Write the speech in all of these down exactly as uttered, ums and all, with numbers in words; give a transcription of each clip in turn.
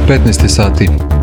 petnaest sati.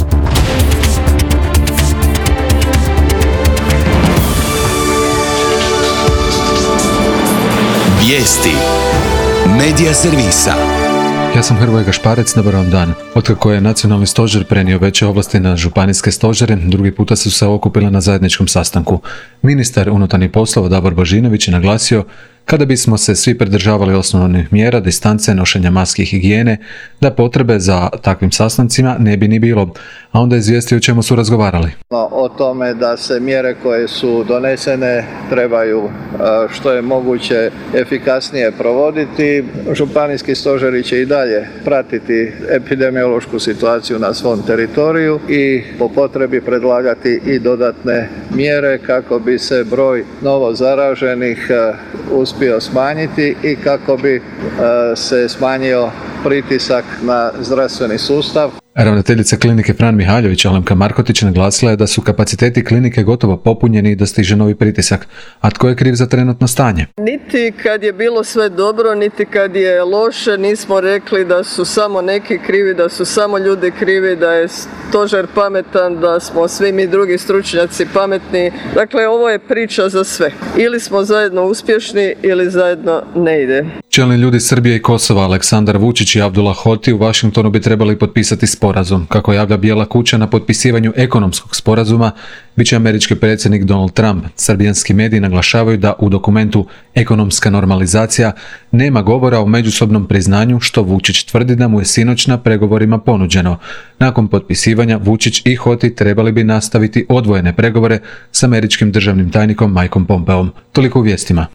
Vijesti Medija servisa. Ja sam Hrvoje Gašparec, dobar vam dan. Otkako je nacionalni stožer prenio veće ovlasti na županijske stožere, drugi puta su se okupile na zajedničkom sastanku. Ministar unutarnjih poslova Davor Božinović je naglasio kada bismo se svi pridržavali osnovnih mjera, distance, nošenja maski i higijene, da potrebe za takvim sastancima ne bi ni bilo, a onda je izvijestio o čemu su razgovarali. O tome da se mjere koje su donesene trebaju što je moguće efikasnije provoditi. Županijski stožeri će i dalje pratiti epidemiološku situaciju na svom teritoriju i po potrebi predlagati i dodatne mjere kako bi se broj novo zaraženih uspio smanjiti i kako bi se smanjio pritisak na zdravstveni sustav. Ravnateljica klinike Fran Mihaljević Alemka Markotić naglasila je da su kapaciteti klinike gotovo popunjeni i da stiže novi pritisak. A tko je kriv za trenutno stanje? Niti kad je bilo sve dobro, niti kad je loše, nismo rekli da su samo neki krivi, da su samo ljudi krivi, da je stožer pametan, da smo svi mi drugi stručnjaci pametni. Dakle, ovo je priča za sve. Ili smo zajedno uspješni, ili zajedno ne ide. Čelni ljudi Srbije i Kosova Aleksandar Vučić i Abdullah Hoti u Washingtonu bi trebali potpisati sporazum. Kako javlja Bijela kuća, na potpisivanju ekonomskog sporazuma bit će američki predsjednik Donald Trump. Srbijanski mediji naglašavaju da u dokumentu ekonomska normalizacija nema govora o međusobnom priznanju, što Vučić tvrdi da mu je sinoć na pregovorima ponuđeno. Nakon potpisivanja Vučić i Hoti trebali bi nastaviti odvojene pregovore s američkim državnim tajnikom Mikeom Pompeom. Toliko u vijestima.